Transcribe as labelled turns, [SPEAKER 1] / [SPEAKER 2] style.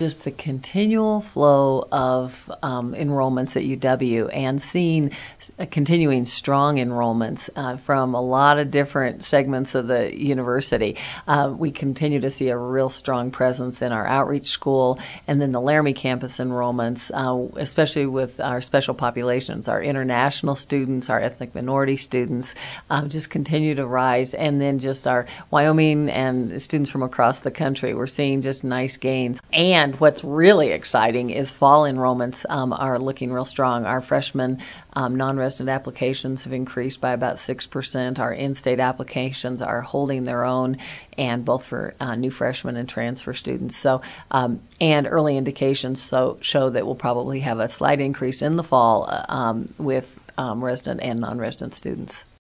[SPEAKER 1] just the continual flow of enrollments at UW and seeing continuing strong enrollments from a lot of different segments of the university. We continue to see a real strong presence in our outreach school, and then the Laramie campus enrollments, especially with our special populations, our international students, our ethnic minority students, just continue to rise. And then just our Wyoming and students from across the country, we're seeing just nice gains. And what's really exciting is fall enrollments are looking real strong. Our freshman non-resident applications have increased by about 6%. Our in-state applications are holding their own, and both for new freshmen and transfer students. So, and early indications show that we'll probably have a slight increase in the fall with resident and non-resident students.